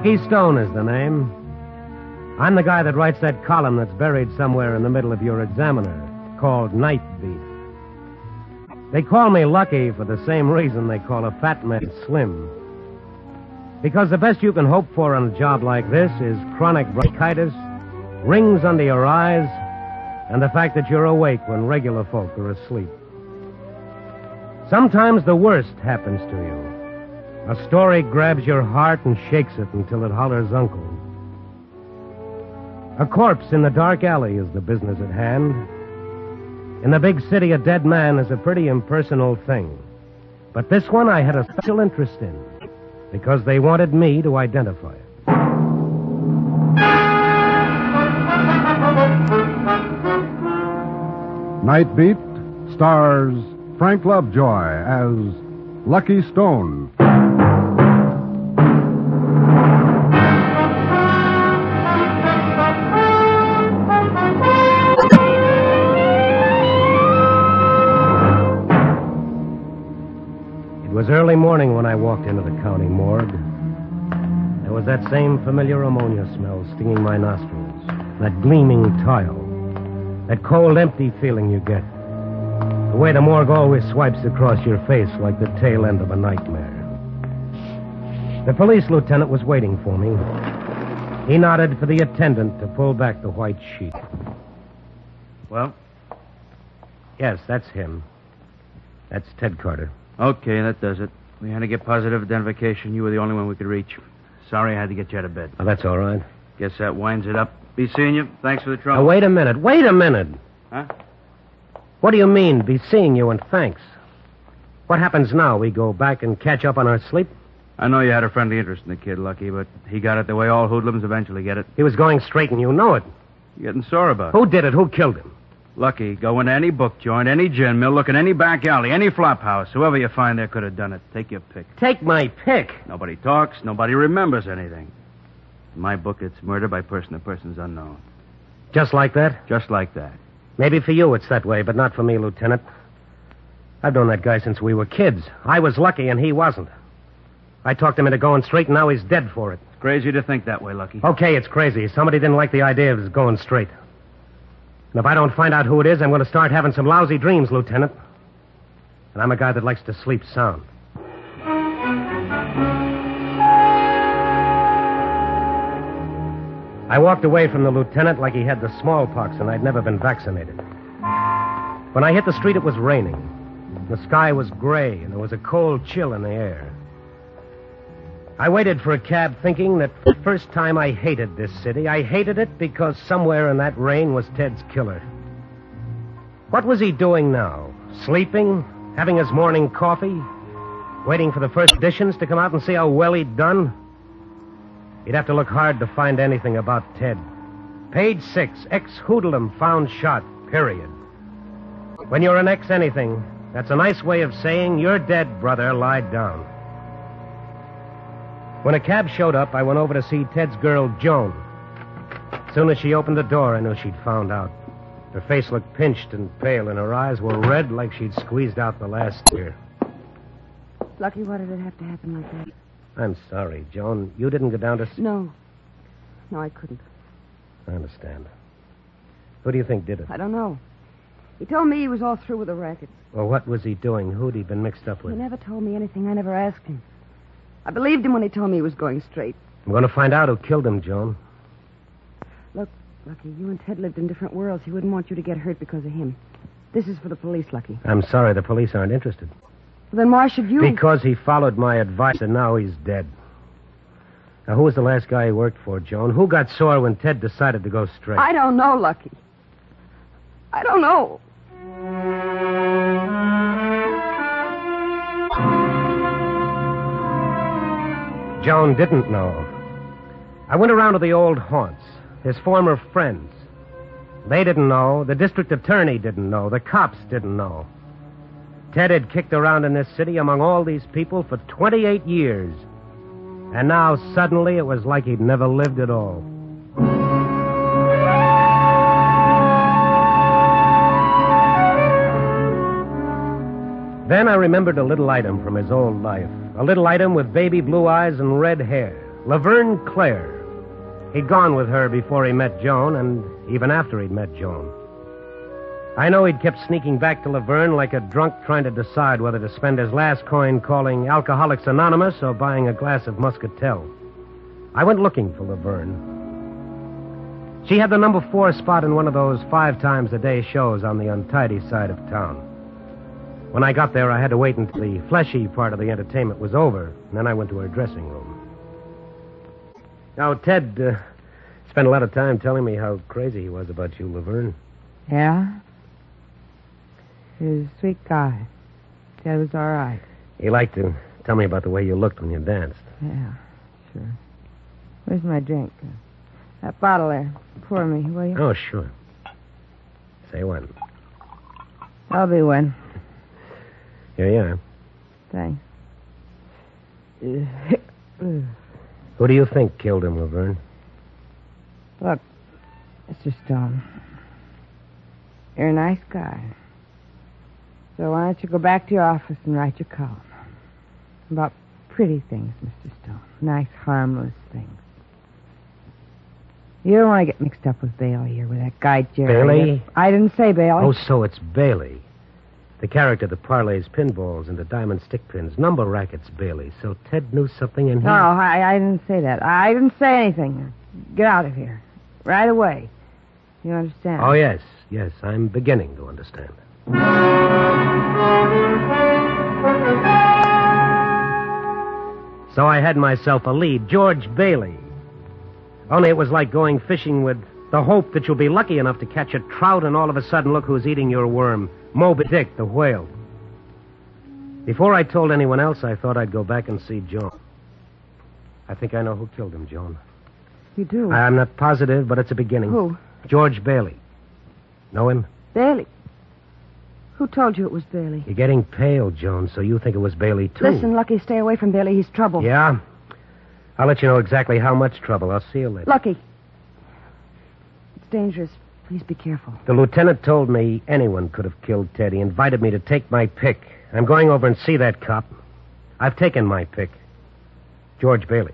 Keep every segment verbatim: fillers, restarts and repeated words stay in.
Lucky Stone is the name. I'm the guy that writes that column that's buried somewhere in the middle of your Examiner, called Night Beat. They call me Lucky for the same reason they call a fat man slim. Because the best you can hope for on a job like this is chronic bronchitis, rings under your eyes, and the fact that you're awake when regular folk are asleep. Sometimes the worst happens to you. A story grabs your heart and shakes it until it hollers uncle. A corpse in the dark alley is the business at hand. In the big city, a dead man is a pretty impersonal thing. But this one I had a special interest in, because they wanted me to identify it. Night Beat stars Frank Lovejoy as Lucky Stone. It was early morning when I walked into the county morgue. There was that same familiar ammonia smell stinging my nostrils, that gleaming tile, that cold, empty feeling you get. The way the morgue always swipes across your face like the tail end of a nightmare. The police lieutenant was waiting for me. He nodded for the attendant to pull back the white sheet. Well? Yes, that's him. That's Ted Carter. Okay, that does it. We had to get positive identification. You were the only one we could reach. Sorry I had to get you out of bed. Oh, that's all right. Guess that winds it up. Be seeing you. Thanks for the trouble. Now, wait a minute. Wait a minute. Huh? What do you mean, be seeing you and thanks? What happens now? We go back and catch up on our sleep? I know you had a friendly interest in the kid, Lucky, but he got it the way all hoodlums eventually get it. He was going straight and you know it. You're getting sore about it. Who did it? Who killed him? Lucky, go into any book joint, any gin mill, look in any back alley, any flop house. Whoever you find there could have done it. Take your pick. Take my pick? Nobody talks. Nobody remembers anything. In my book, it's murder by person to persons unknown. Just like that? Just like that. Maybe for you it's that way, but not for me, Lieutenant. I've known that guy since we were kids. I was lucky and he wasn't. I talked him into going straight, and now he's dead for it. It's crazy to think that way, Lucky. Okay, it's crazy. Somebody didn't like the idea of his going straight. And if I don't find out who it is, I'm going to start having some lousy dreams, Lieutenant. And I'm a guy that likes to sleep sound. I walked away from the lieutenant like he had the smallpox and I'd never been vaccinated. When I hit the street, it was raining. The sky was gray and there was a cold chill in the air. I waited for a cab thinking that for the first time I hated this city. I hated it because somewhere in that rain was Ted's killer. What was he doing now? Sleeping? Having his morning coffee? Waiting for the first editions to come out and see how well he'd done? You'd have to look hard to find anything about Ted. Page six, ex-hoodlum found shot, period. When you're an ex-anything, that's a nice way of saying you're dead, brother, lie down. When a cab showed up, I went over to see Ted's girl, Joan. As soon as she opened the door, I knew she'd found out. Her face looked pinched and pale, and her eyes were red like she'd squeezed out the last tear. Lucky, why did it have to happen like that? I'm sorry, Joan. You didn't go down to... No. No, I couldn't. I understand. Who do you think did it? I don't know. He told me he was all through with the racket. Well, what was he doing? Who'd he been mixed up with? He never told me anything. I never asked him. I believed him when he told me he was going straight. I'm going to find out who killed him, Joan. Look, Lucky, you and Ted lived in different worlds. He wouldn't want you to get hurt because of him. This is for the police, Lucky. I'm sorry, the police aren't interested. Well, then why should you... Because he followed my advice and now he's dead. Now, who was the last guy he worked for, Joan? Who got sore when Ted decided to go straight? I don't know, Lucky. I don't know. Joan didn't know. I went around to the old haunts, his former friends. They didn't know. The district attorney didn't know. The cops didn't know. Ted had kicked around in this city among all these people for twenty-eight years. And now, suddenly, it was like he'd never lived at all. Then I remembered a little item from his old life. A little item with baby blue eyes and red hair. Laverne Clare. He'd gone with her before he met Joan, and even after he'd met Joan. I know he'd kept sneaking back to Laverne like a drunk trying to decide whether to spend his last coin calling Alcoholics Anonymous or buying a glass of Muscatel. I went looking for Laverne. She had the number four spot in one of those five times a day shows on the untidy side of town. When I got there, I had to wait until the fleshy part of the entertainment was over, and then I went to her dressing room. Now, Ted uh, spent a lot of time telling me how crazy he was about you, Laverne. Yeah? He was a sweet guy. Ted was all right. He liked to tell me about the way you looked when you danced. Yeah, sure. Where's my drink? That bottle there. Pour me, will you? Oh, sure. Say when. I'll be one. Here you are. Thanks. Who do you think killed him, Laverne? Look, Mister Stone, you're a nice guy. So why don't you go back to your office and write your column about pretty things, Mister Stone. Nice, harmless things. You don't want to get mixed up with Bailey or with that guy Jerry. Bailey? I didn't say Bailey. Oh, so it's Bailey. The character that parlays pinballs into diamond stick pins. Number rackets, Bailey. So Ted knew something in here. No, I, I didn't say that. I didn't say anything. Get out of here. Right away. You understand? Oh, yes. Yes, I'm beginning to understand. So I had myself a lead. George Bailey. Only it was like going fishing with the hope that you'll be lucky enough to catch a trout, and all of a sudden look who's eating your worm. Moby Dick, the whale. Before I told anyone else, I thought I'd go back and see Joan. I think I know who killed him, Joan. You do? I'm not positive, but it's a beginning. Who? George Bailey. Know him? Bailey. Who told you it was Bailey? You're getting pale, Joan, so you think it was Bailey, too. Listen, Lucky, stay away from Bailey. He's trouble. Yeah? I'll let you know exactly how much trouble. I'll see you later. Lucky. It's dangerous. Please be careful. The lieutenant told me anyone could have killed Ted. He invited me to take my pick. I'm going over and see that cop. I've taken my pick. George Bailey.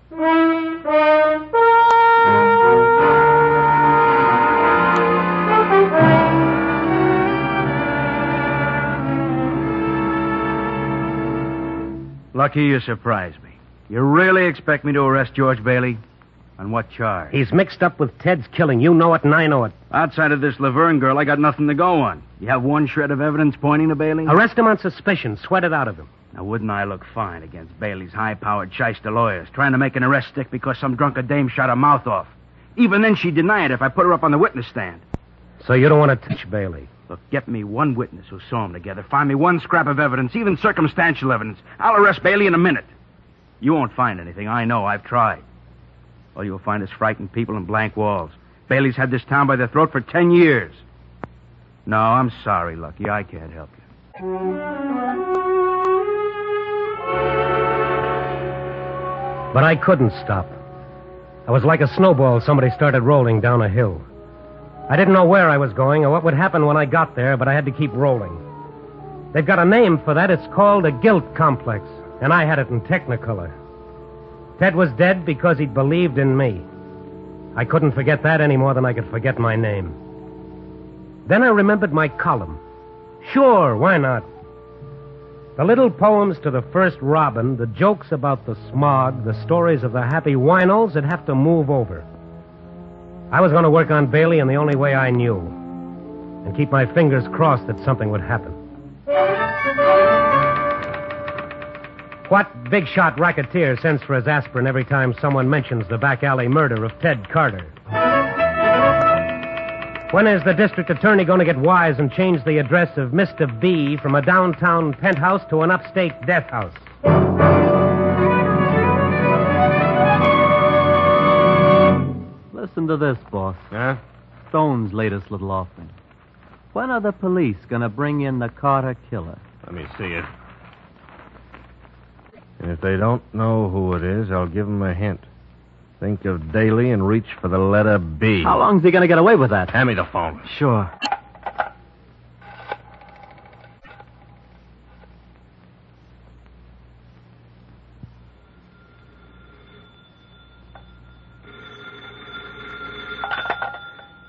Lucky you surprised me. You really expect me to arrest George Bailey? On what charge? He's mixed up with Ted's killing. You know it and I know it. Outside of this Laverne girl, I got nothing to go on. You have one shred of evidence pointing to Bailey? Arrest him on suspicion. Sweat it out of him. Now, wouldn't I look fine against Bailey's high-powered shyster lawyers, trying to make an arrest stick because some drunken dame shot her mouth off? Even then, she'd deny it if I put her up on the witness stand. So you don't want to touch Bailey? Look, get me one witness who saw them together. Find me one scrap of evidence, even circumstantial evidence. I'll arrest Bailey in a minute. You won't find anything. I know. I've tried. All you'll find is frightened people and blank walls. Bailey's had this town by the throat for ten years. No, I'm sorry, Lucky. I can't help you. But I couldn't stop. I was like a snowball somebody started rolling down a hill. I didn't know where I was going or what would happen when I got there, but I had to keep rolling. They've got a name for that. It's called a guilt complex, and I had it in Technicolor. Ted was dead because he'd believed in me. I couldn't forget that any more than I could forget my name. Then I remembered my column. Sure, why not? The little poems to the first robin, the jokes about the smog, the stories of the happy winos that have to move over. I was going to work on Bailey in the only way I knew, and keep my fingers crossed that something would happen. What big-shot racketeer sends for his aspirin every time someone mentions the back alley murder of Ted Carter? When is the district attorney going to get wise and change the address of Mister B from a downtown penthouse to an upstate death house? Listen to this, boss. Huh? Stone's latest little offering. When are the police going to bring in the Carter killer? Let me see it. And if they don't know who it is, I'll give them a hint. Think of Daly and reach for the letter B. How long's he going to get away with that? Hand me the phone. Sure.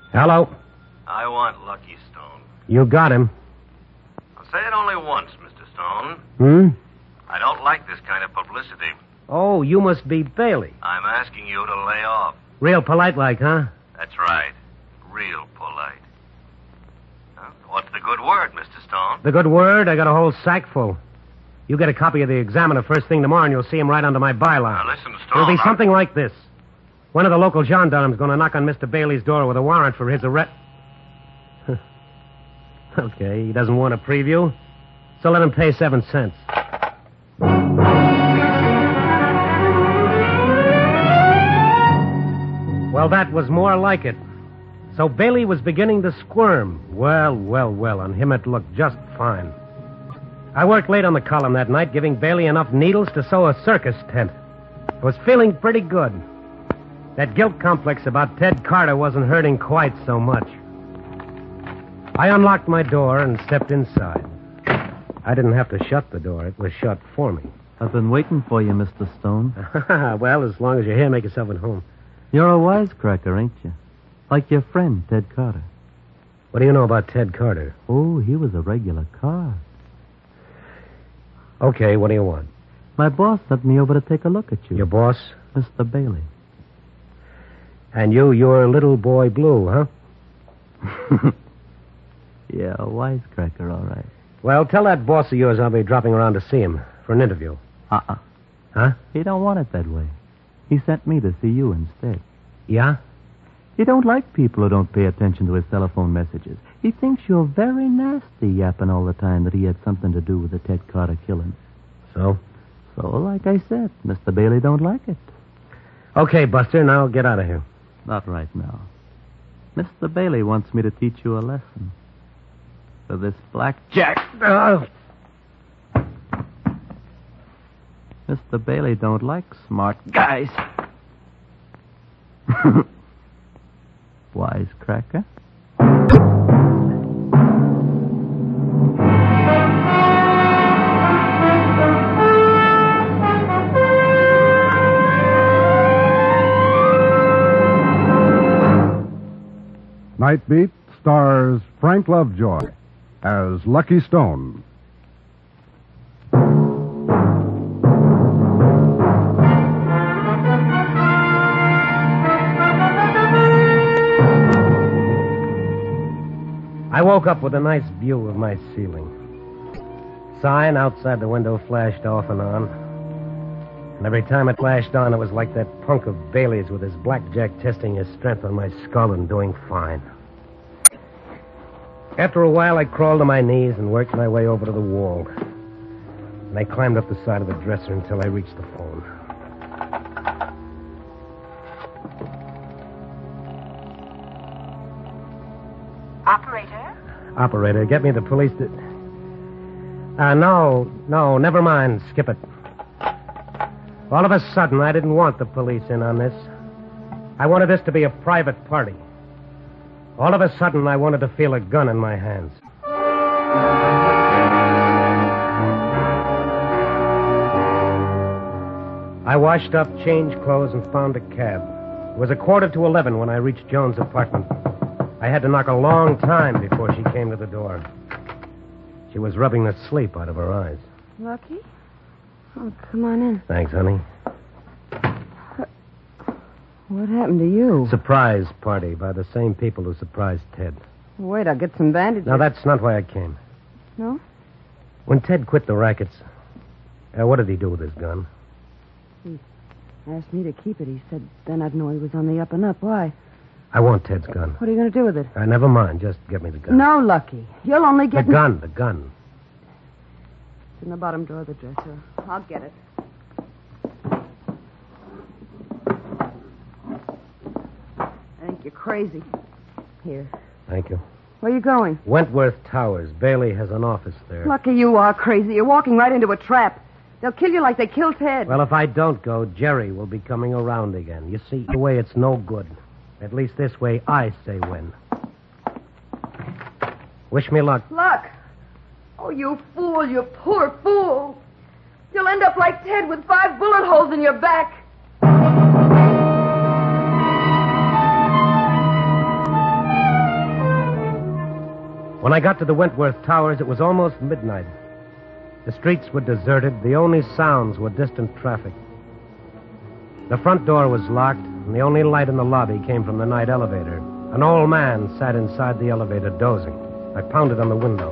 Hello? I want Lucky Stone. You got him. I'll say it only once, Mister Stone. Hmm? I don't like this kind of publicity. Oh, you must be Bailey. I'm asking you to lay off. Real polite like, huh? That's right. Real polite. Huh? What's the good word, Mister Stone? The good word, I got a whole sack full. You get a copy of the Examiner first thing tomorrow, and you'll see him right under my byline. Now, listen, Stone. It'll be I- something like this. One of the local gendarmes going to knock on Mister Bailey's door with a warrant for his arrest. Okay, he doesn't want a preview, so let him pay seven cents. Well, that was more like it. So Bailey was beginning to squirm. Well, well, well, on him it looked just fine. I worked late on the column that night, giving Bailey enough needles to sew a circus tent. I was feeling pretty good. That guilt complex about Ted Carter wasn't hurting quite so much. I unlocked my door and stepped inside. I didn't have to shut the door. It was shut for me. I've been waiting for you, Mister Stone. Well, as long as you're here, make yourself at home. You're a wisecracker, ain't you? Like your friend, Ted Carter. What do you know about Ted Carter? Oh, he was a regular card. Okay, what do you want? My boss sent me over to take a look at you. Your boss? Mister Bailey. And you, you're little boy Blue, huh? Yeah, a wisecracker, all right. Well, tell that boss of yours I'll be dropping around to see him for an interview. Uh-uh. Huh? He don't want it that way. He sent me to see you instead. Yeah? He don't like people who don't pay attention to his telephone messages. He thinks you're very nasty, yapping all the time that he had something to do with the Ted Carter killing. So? So, like I said, Mister Bailey don't like it. Okay, Buster, now get out of here. Not right now. Mister Bailey wants me to teach you a lesson. For this blackjack. Uh, Mister Bailey don't like smart guys. Wisecracker. Night Beat stars Frank Lovejoy as Lucky Stone. I woke up with a nice view of my ceiling. Sign outside the window flashed off and on. And every time it flashed on, it was like that punk of Bailey's with his blackjack testing his strength on my skull and doing fine. After a while, I crawled to my knees and worked my way over to the wall. And I climbed up the side of the dresser until I reached the phone. Operator? Operator, get me the police. To... Uh, no, no, never mind. Skip it. All of a sudden, I didn't want the police in on this. I wanted this to be a private party. All of a sudden, I wanted to feel a gun in my hands. I washed up, changed clothes, and found a cab. It was a quarter to eleven when I reached Joan's apartment. I had to knock a long time before she came to the door. She was rubbing the sleep out of her eyes. Lucky? Oh, come on in. Thanks, honey. What happened to you? Surprise party by the same people who surprised Ted. Wait, I'll get some bandages. Now, that's not why I came. No? When Ted quit the rackets, uh, what did he do with his gun? He asked me to keep it. He said then I'd know he was on the up and up. Why? I want Ted's gun. What are you going to do with it? Uh, never mind. Just get me the gun. No, Lucky. You'll only The get... me- gun, the gun. It's in the bottom drawer of the dresser. I'll get it. I think you're crazy. Here. Thank you. Where are you going? Wentworth Towers. Bailey has an office there. Lucky you are crazy. You're walking right into a trap. They'll kill you like they killed Ted. Well, if I don't go, Jerry will be coming around again. You see, the way it's no good. At least this way I say when. Wish me luck. Luck! Oh, you fool, you poor fool. You'll end up like Ted with five bullet holes in your back. When I got to the Wentworth Towers, it was almost midnight. The streets were deserted. The only sounds were distant traffic. The front door was locked, and the only light in the lobby came from the night elevator. An old man sat inside the elevator, dozing. I pounded on the window.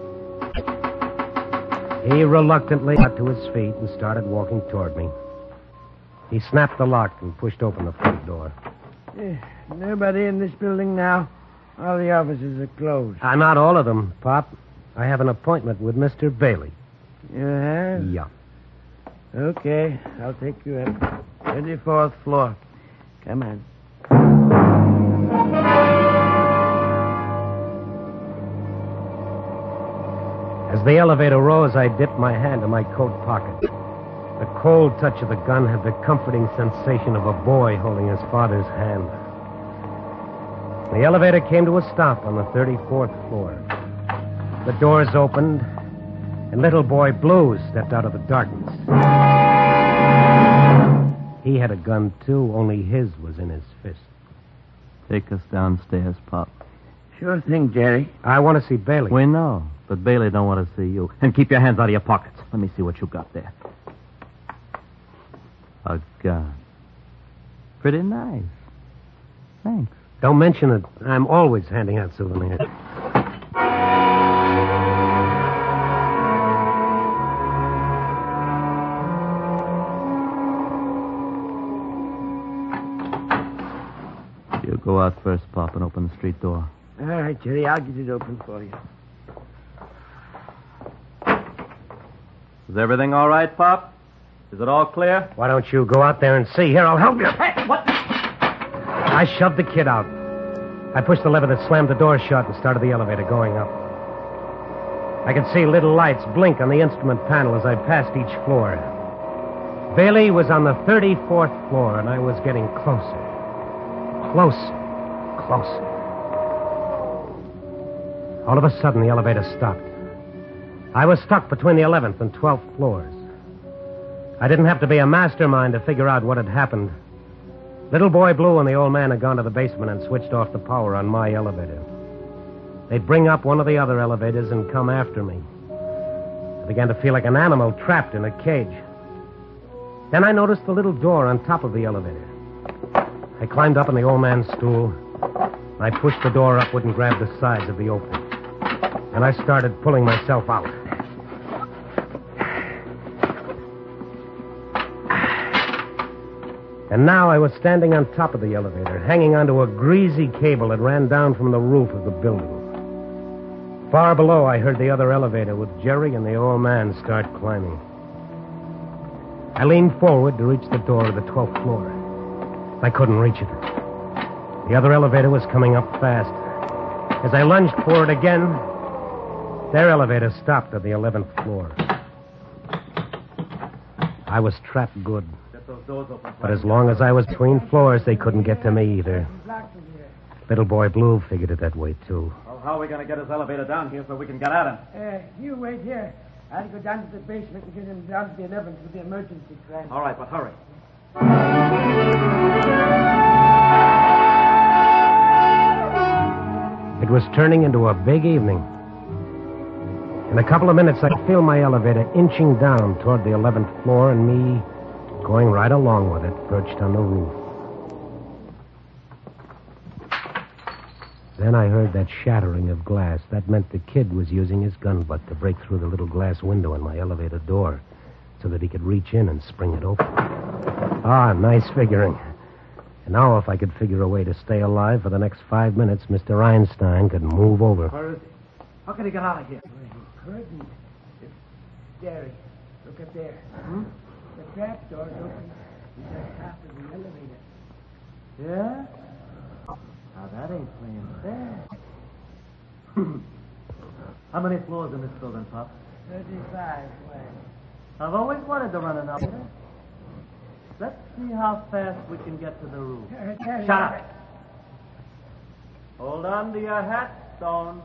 He reluctantly got to his feet and started walking toward me. He snapped the lock and pushed open the front door. Eh, nobody in this building now? All the offices are closed. Uh, not all of them, Pop. I have an appointment with Mister Bailey. You have? Yeah. Okay, I'll take you up. twenty-fourth floor. Come on. As the elevator rose, I dipped my hand in my coat pocket. The cold touch of the gun had the comforting sensation of a boy holding his father's hand. The elevator came to a stop on the thirty-fourth floor. The doors opened, and little boy Blue stepped out of the darkness. He had a gun, too, only his was in his fist. Take us downstairs, Pop. Sure thing, Jerry. I want to see Bailey. We know, but Bailey don't want to see you. And keep your hands out of your pockets. Let me see what you got there. A gun. Pretty nice. Thanks. Don't mention it. I'm always handing out souvenirs. You go out first, Pop, and open the street door. All right, Jerry, I'll get it open for you. Is everything all right, Pop? Is it all clear? Why don't you go out there and see? Here, I'll help you. Hey, what? I shoved the kid out. I pushed the lever that slammed the door shut and started the elevator going up. I could see little lights blink on the instrument panel as I passed each floor. Bailey was on the thirty-fourth floor, and I was getting closer. Closer. Closer. All of a sudden, the elevator stopped. I was stuck between the eleventh and twelfth floors. I didn't have to be a mastermind to figure out what had happened. Little Boy Blue and the old man had gone to the basement and switched off the power on my elevator. They'd bring up one of the other elevators and come after me. I began to feel like an animal trapped in a cage. Then I noticed the little door on top of the elevator. I climbed up on the old man's stool. I pushed the door upward and grabbed the sides of the opening. And I started pulling myself out. And now I was standing on top of the elevator, hanging onto a greasy cable that ran down from the roof of the building. Far below, I heard the other elevator with Jerry and the old man start climbing. I leaned forward to reach the door of the twelfth floor. I couldn't reach it. The other elevator was coming up fast. As I lunged for it again, their elevator stopped at the eleventh floor. I was trapped good. But as long as I was between floors, they couldn't get to me either. Little Boy Blue figured it that way, too. Well, how are we going to get his elevator down here so we can get at him? Uh, you wait here. I'll go down to the basement and get him down to the eleventh with the emergency train. All right, but hurry. It was turning into a big evening. In a couple of minutes, I could feel my elevator inching down toward the eleventh floor and me going right along with it, perched on the roof. Then I heard that shattering of glass. That meant the kid was using his gun butt to break through the little glass window in my elevator door so that he could reach in and spring it open. Ah, nice figuring. And now if I could figure a way to stay alive for the next five minutes, Mister Einstein could move over. Where is he? How can he get out of here? Well, he couldn't. It's Jerry. Look up there. Hmm? The trap door's open. He's at the top of the elevator. Yeah? Now, that ain't playing fair. How many floors in this building, Pop? thirty-five, well. I've always wanted to run an elevator. Let's see how fast we can get to the roof. Uh, Jerry, Shut up. Hold on to your hat, Stone.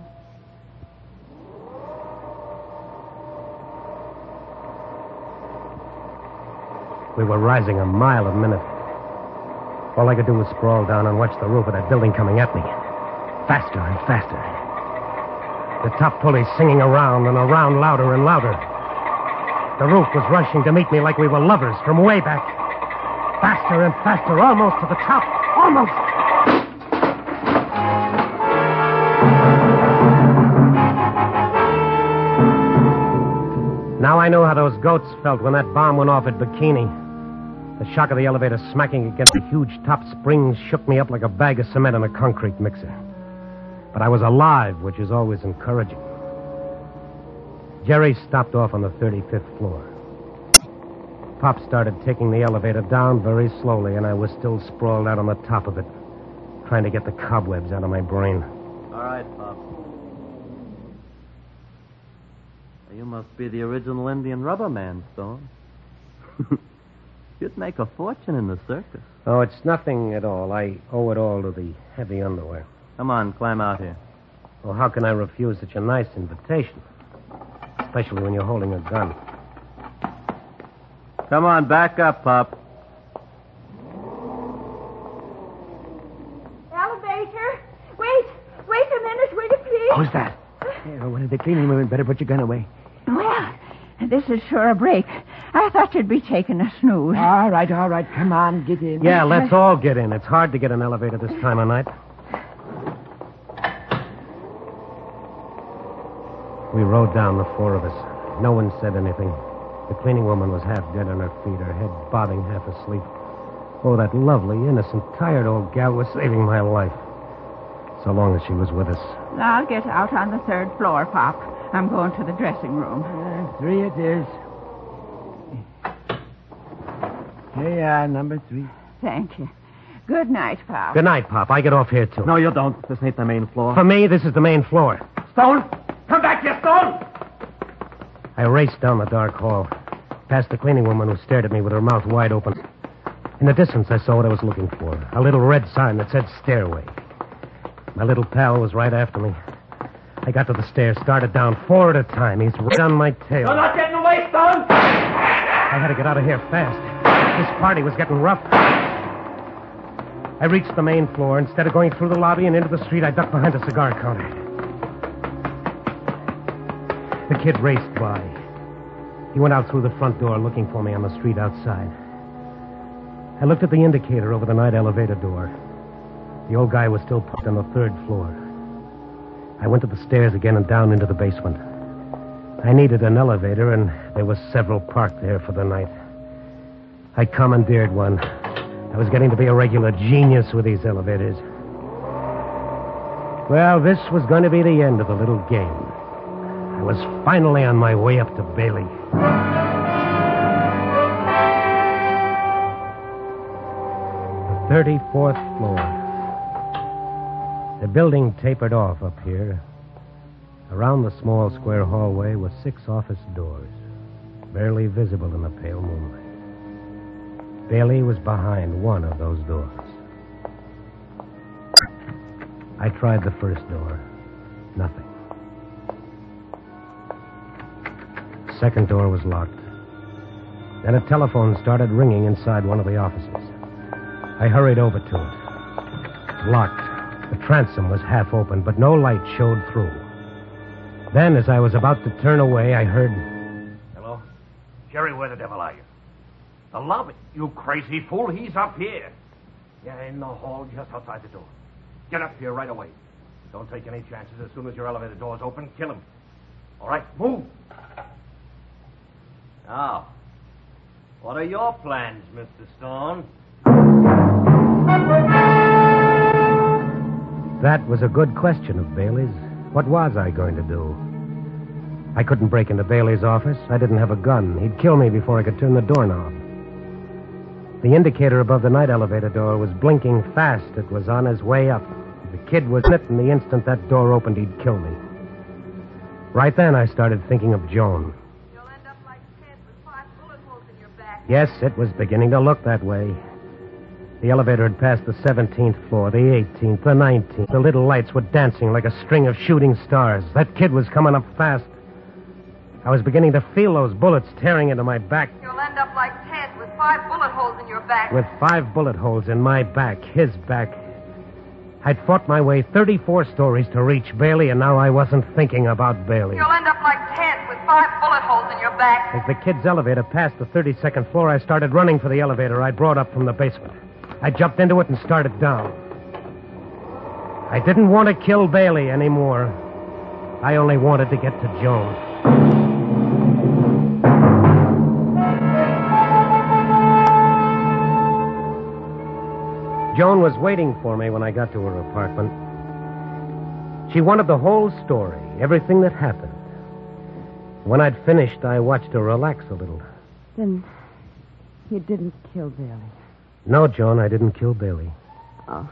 We were rising a mile a minute. All I could do was sprawl down and watch the roof of that building coming at me. Faster and faster. The top pulley singing around and around, louder and louder. The roof was rushing to meet me like we were lovers from way back. Faster and faster, almost to the top. Almost. Now I know how those goats felt when that bomb went off at Bikini. The shock of the elevator smacking against the huge top springs shook me up like a bag of cement in a concrete mixer. But I was alive, which is always encouraging. Jerry stopped off on the thirty-fifth floor. Pop started taking the elevator down very slowly, and I was still sprawled out on the top of it, trying to get the cobwebs out of my brain. All right, Pop. You must be the original Indian rubber man, Stone. You'd make a fortune in the circus. Oh, it's nothing at all. I owe it all to the heavy underwear. Come on, climb out here. Well, how can I refuse such a nice invitation? Especially when you're holding a gun. Come on, back up, Pop. Elevator? Wait. Wait a minute, will you please? Who's that? Yeah, one of the cleaning women. Better put your gun away. Well, this is sure a break. I thought you'd be taking a snooze. All right, all right. Come on, get in. Yeah, let's all get in. It's hard to get an elevator this time of night. We rode down, the four of us. No one said anything. The cleaning woman was half dead on her feet, her head bobbing, half asleep. Oh, that lovely, innocent, tired old gal was saving my life. So long as she was with us. I'll get out on the third floor, Pop. I'm going to the dressing room. Uh, three it is. Here you are, number three. Thank you. Good night, Pop. Good night, Pop. I get off here, too. No, you don't. This ain't the main floor. For me, this is the main floor. Stone! Come back here, Stone! I raced down the dark hall, past the cleaning woman who stared at me with her mouth wide open. In the distance, I saw what I was looking for. A little red sign that said stairway. My little pal was right after me. I got to the stairs, started down four at a time. He's right on my tail. You're not getting away, Stone! I had to get out of here fast. This party was getting rough. I reached the main floor. Instead of going through the lobby and into the street, I ducked behind a cigar counter. The kid raced by. He went out through the front door looking for me on the street outside. I looked at the indicator over the night elevator door. The old guy was still parked on the third floor. I went to the stairs again and down into the basement. I needed an elevator, and there were several parked there for the night. I commandeered one. I was getting to be a regular genius with these elevators. Well, this was going to be the end of the little game. I was finally on my way up to Bailey. The thirty-fourth floor. The building tapered off up here. Around the small square hallway were six office doors, barely visible in the pale moonlight. Bailey was behind one of those doors. I tried the first door. Nothing. Second door was locked. Then a telephone started ringing inside one of the offices. I hurried over to it. Locked. The transom was half open, but no light showed through. Then, as I was about to turn away, I heard... Hello? Jerry, where the devil are you? The lobby. You crazy fool. He's up here. Yeah, in the hall just outside the door. Get up here right away. Don't take any chances. As soon as your elevator door's open, kill him. All right, move. Now, what are your plans, Mister Stone? That was a good question of Bailey's. What was I going to do? I couldn't break into Bailey's office. I didn't have a gun. He'd kill me before I could turn the doorknob. The indicator above the night elevator door was blinking fast. It was on his way up. The kid was in it, and the instant that door opened, he'd kill me. Right then, I started thinking of Joan. You'll end up like Ted with five bullet holes in your back. Yes, it was beginning to look that way. The elevator had passed the seventeenth floor, the eighteenth, the nineteenth. The little lights were dancing like a string of shooting stars. That kid was coming up fast. I was beginning to feel those bullets tearing into my back. You'll end up like Ted with five bullet holes in your back. With five bullet holes in my back, his back. I'd fought my way thirty-four stories to reach Bailey, and now I wasn't thinking about Bailey. You'll end up like Ted with five bullet holes in your back. As the kid's elevator passed the thirty-second floor, I started running for the elevator I brought up from the basement. I jumped into it and started down. I didn't want to kill Bailey anymore. I only wanted to get to Joan. Joan was waiting for me when I got to her apartment. She wanted the whole story, everything that happened. When I'd finished, I watched her relax a little. Then you didn't kill Bailey. No, Joan, I didn't kill Bailey. Oh.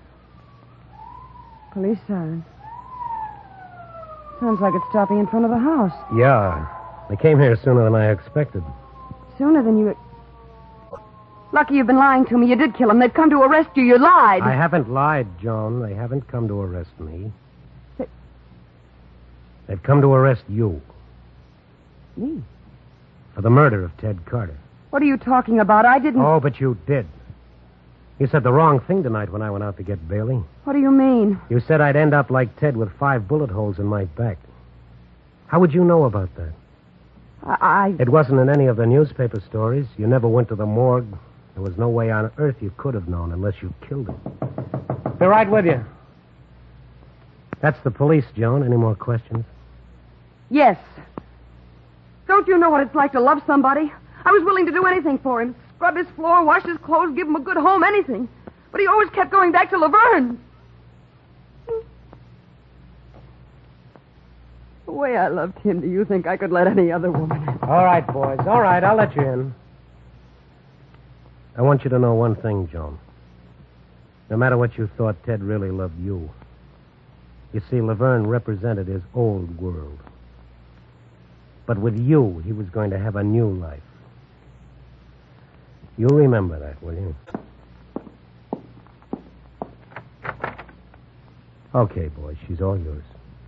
Police siren. Sounds like it's stopping in front of the house. Yeah. They came here sooner than I expected. Sooner than you... Lucky you've been lying to me. You did kill him. They've come to arrest you. You lied. I haven't lied, Joan. They haven't come to arrest me. They... They've come to arrest you. Me? For the murder of Ted Carter. What are you talking about? I didn't... Oh, but you did. You said the wrong thing tonight when I went out to get Bailey. What do you mean? You said I'd end up like Ted with five bullet holes in my back. How would you know about that? I... I... It wasn't in any of the newspaper stories. You never went to the morgue. There was no way on earth you could have known unless you killed him. Be right with you. That's the police, Joan. Any more questions? Yes. Don't you know what it's like to love somebody? I was willing to do anything for him. Scrub his floor, wash his clothes, give him a good home, anything. But he always kept going back to Laverne. The way I loved him, do you think I could let any other woman in? All right, boys. All right, I'll let you in. I want you to know one thing, Joan. No matter what you thought, Ted really loved you. You see, Laverne represented his old world. But with you, he was going to have a new life. You remember that, will you? Okay, boys, she's all yours.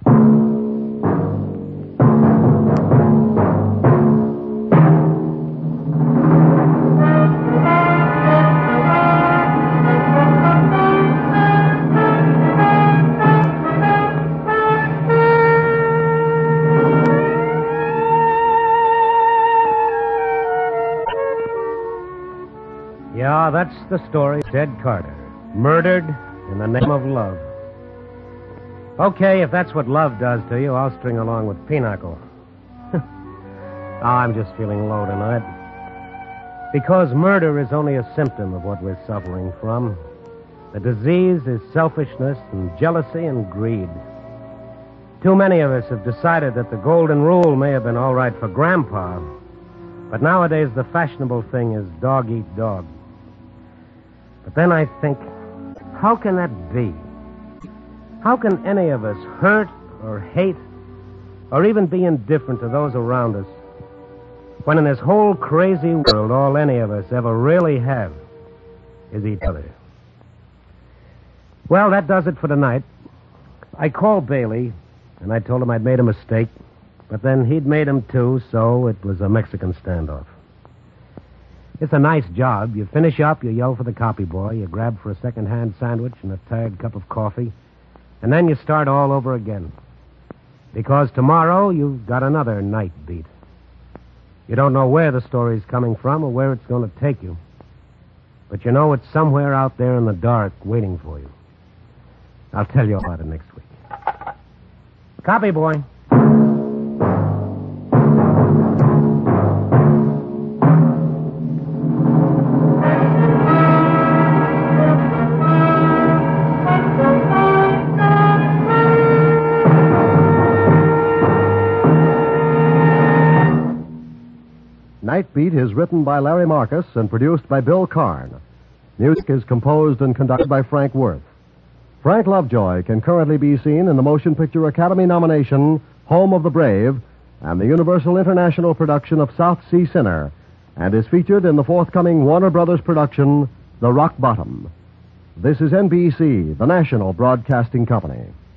Yeah, that's the story of Ted Carter. Murdered in the name of love. Okay, if that's what love does to you, I'll string along with Pinochle. oh, I'm just feeling low tonight. Because murder is only a symptom of what we're suffering from. The disease is selfishness and jealousy and greed. Too many of us have decided that the golden rule may have been all right for Grandpa, but nowadays the fashionable thing is dog eat dog. But then I think, how can that be? How can any of us hurt or hate or even be indifferent to those around us when in this whole crazy world all any of us ever really have is each other? Well, that does it for tonight. I called Bailey, and I told him I'd made a mistake, but then he'd made him too, so it was a Mexican standoff. It's a nice job. You finish up, you yell for the copy boy, you grab for a second-hand sandwich and a tired cup of coffee, and then you start all over again. Because tomorrow you've got another night beat. You don't know where the story's coming from or where it's going to take you, but you know it's somewhere out there in the dark waiting for you. I'll tell you about it next week. Copy boy. Night Beat is written by Larry Marcus and produced by Bill Karn. Music is composed and conducted by Frank Worth. Frank Lovejoy can currently be seen in the Motion Picture Academy nomination Home of the Brave and the Universal International production of South Sea Sinner, and is featured in the forthcoming Warner Brothers production The Rock Bottom. This is N B C, the national broadcasting company.